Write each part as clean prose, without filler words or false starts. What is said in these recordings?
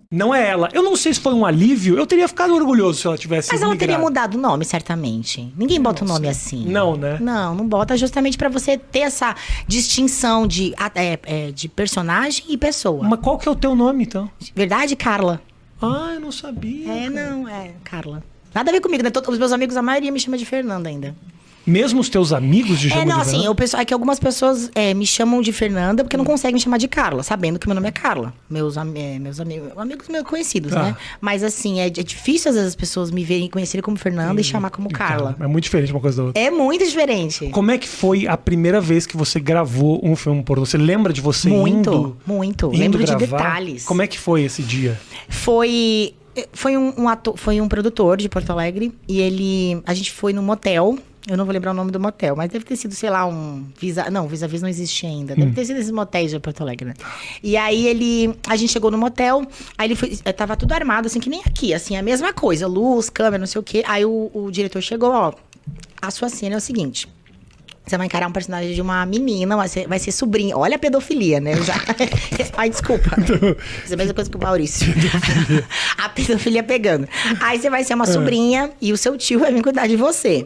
Não é ela. Eu não sei se foi um alívio. Eu teria ficado orgulhoso se ela tivesse Mas ela migrado. teria mudado o nome, certamente. Ninguém bota o nome assim. Não, né? Não bota justamente pra você ter essa distinção de personagem e pessoa. Mas qual que é o teu nome, então? Verdade, Carla? Ah, eu não sabia. Carla. Nada a ver comigo, né? Os meus amigos, a maioria me chama de Fernanda ainda. Mesmo os teus amigos de chamam de assim, Fernanda? é que algumas pessoas me chamam de Fernanda porque não conseguem me chamar de Carla, sabendo que meu nome é Carla. Meus amigos meus conhecidos, né? Mas assim, é difícil às vezes as pessoas me verem, conhecerem como Fernanda e chamar como Carla. É muito diferente uma coisa da outra. É muito diferente. Como é que foi a primeira vez que você gravou um filme pornô? Você lembra de você indo Lembro gravar? de detalhes. Como é que foi esse dia? Foi um produtor de Porto Alegre e a gente foi num motel. Eu não vou lembrar o nome do motel, mas deve ter sido, sei lá, um Visa... Não, Visa não existia ainda. Deve ter sido esses motéis de Porto Alegre, né? E aí a gente chegou no motel, aí ele foi... Tava tudo armado, assim, que nem aqui, assim, a mesma coisa. Luz, câmera, não sei o quê. Aí o diretor chegou, ó, a sua cena é o seguinte... Você vai encarar um personagem de uma menina, vai ser sobrinha. Olha a pedofilia, né? Ai, desculpa. Isso é a mesma coisa que o Maurício. A pedofilia pegando. Aí você vai ser uma sobrinha e o seu tio vai vir cuidar de você.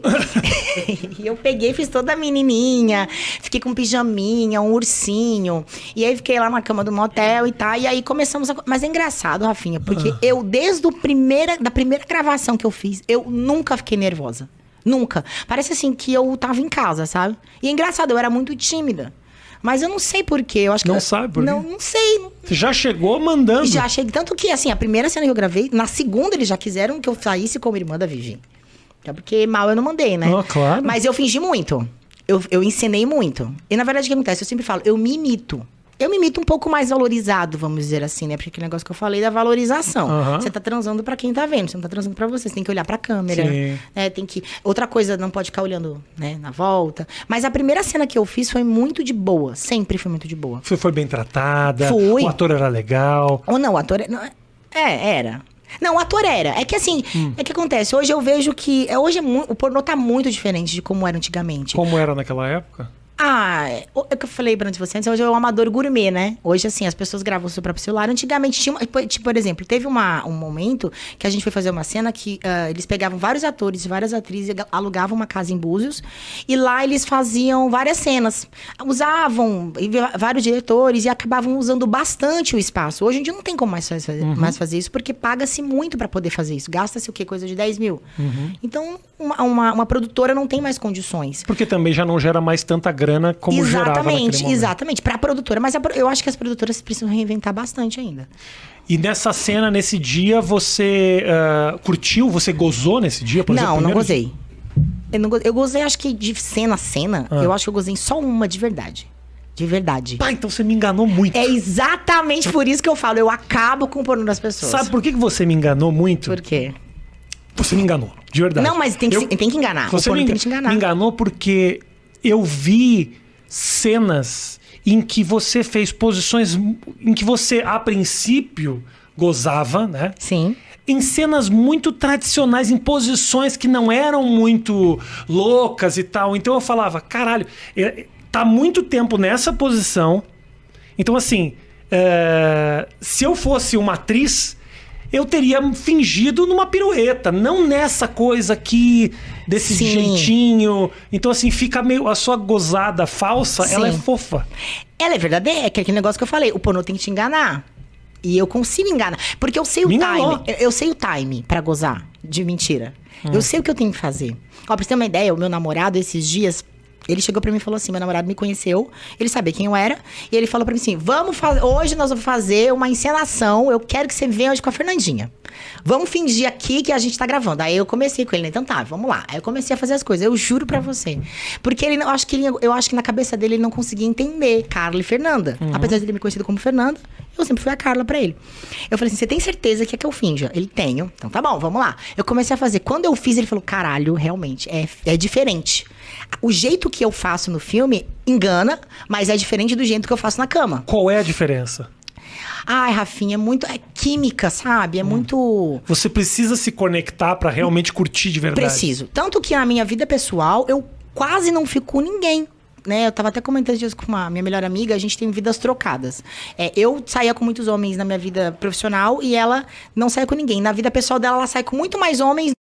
E eu peguei, fiz toda a menininha. Fiquei com um pijaminha, um ursinho. E aí fiquei lá na cama do motel e tal. E aí começamos a... Mas é engraçado, Rafinha, porque eu, desde da primeira gravação que eu fiz, eu nunca fiquei nervosa. Nunca. Parece assim que eu tava em casa, sabe? E é engraçado, eu era muito tímida. Mas eu não sei porquê. Eu acho que sabe por quê? Não sei. Você já chegou mandando? Já cheguei. Tanto que, assim, a primeira cena que eu gravei, na segunda eles já quiseram que eu saísse como irmã da Vivi. Até porque mal eu não mandei, né? Claro. Mas eu fingi muito. Eu encenei muito. E na verdade o que acontece? Eu sempre falo, eu me imito. Eu me imito um pouco mais valorizado, vamos dizer assim, né? Porque aquele negócio que eu falei da valorização. Você tá transando pra quem tá vendo, você não tá transando pra você. Você tem que olhar pra câmera, né? Tem que... Outra coisa, não pode ficar olhando, né, na volta. Mas a primeira cena que eu fiz foi muito de boa. Sempre foi muito de boa. Você foi bem tratada? Fui. O ator era legal? Ou não, o ator... era. Não, o ator era. É que assim, é que acontece. Hoje eu vejo que... o pornô tá muito diferente de como era antigamente. Como era naquela época? É o que eu falei pra você antes, hoje é um amador gourmet, né? Hoje, assim, as pessoas gravam o seu próprio celular. Antigamente tinha, tipo, por exemplo, teve um momento que a gente foi fazer uma cena que eles pegavam vários atores, várias atrizes, alugavam uma casa em Búzios, e lá eles faziam várias cenas. Usavam vários diretores e acabavam usando bastante o espaço. Hoje em dia não tem como mais fazer isso, porque paga-se muito pra poder fazer isso. Gasta-se o quê? Coisa de 10 mil. Então, uma produtora não tem mais condições. Porque também já não gera mais tanta grana como gerava naquele momento. Exatamente, pra produtora. Mas eu acho que as produtoras precisam reinventar bastante ainda. E nessa cena, nesse dia, você curtiu? Você gozou nesse dia? Por exemplo, não gozei. Eu gozei, acho que de cena a cena, eu acho que eu gozei só uma de verdade. De verdade. Então você me enganou muito. É exatamente por isso que eu falo, eu acabo com o pornô das pessoas. Sabe por que você me enganou muito? Por quê? Você me enganou, de verdade. Não, mas tem que enganar. Você tem que te enganar. Me enganou porque eu vi cenas em que você fez posições em que você, a princípio, gozava, né? Sim. Em cenas muito tradicionais, em posições que não eram muito loucas e tal. Então eu falava, caralho, tá muito tempo nessa posição. Então assim, se eu fosse uma atriz, eu teria fingido numa pirueta, não nessa coisa aqui, desse jeitinho. Então, assim, fica meio... A sua gozada falsa, ela é fofa. Ela é verdadeira, é aquele negócio que eu falei. O pornô tem que te enganar. E eu consigo enganar. Porque eu sei o time. Eu sei o time pra gozar de mentira. Eu sei o que eu tenho que fazer. Ó, pra você ter uma ideia, o meu namorado, esses dias... Ele chegou pra mim e falou assim, meu namorado me conheceu, ele sabia quem eu era, e ele falou pra mim assim, hoje nós vamos fazer uma encenação, eu quero que você venha hoje com a Fernandinha. Vamos fingir aqui que a gente tá gravando. Aí eu comecei com ele, né? Então tá, vamos lá. Aí eu comecei a fazer as coisas, eu juro pra você. Porque eu acho que na cabeça dele ele não conseguia entender Carla e Fernanda. Apesar de ele me conhecido como Fernanda, eu sempre fui a Carla pra ele. Eu falei assim, você tem certeza que é que eu finja? Ele, tenho. Então tá bom, vamos lá. Eu comecei a fazer. Quando eu fiz, ele falou, caralho, realmente, é diferente. O jeito que eu faço no filme engana, mas é diferente do jeito que eu faço na cama. Qual é a diferença? Ai, Rafinha, é química, sabe? É muito... Você precisa se conectar pra realmente curtir de verdade. Preciso. Tanto que na minha vida pessoal, eu quase não fico com ninguém né, eu tava até comentando isso com uma minha melhor amiga, a gente tem vidas trocadas. Eu saía com muitos homens na minha vida profissional e ela não saía com ninguém. Na vida pessoal dela, ela sai com muito mais homens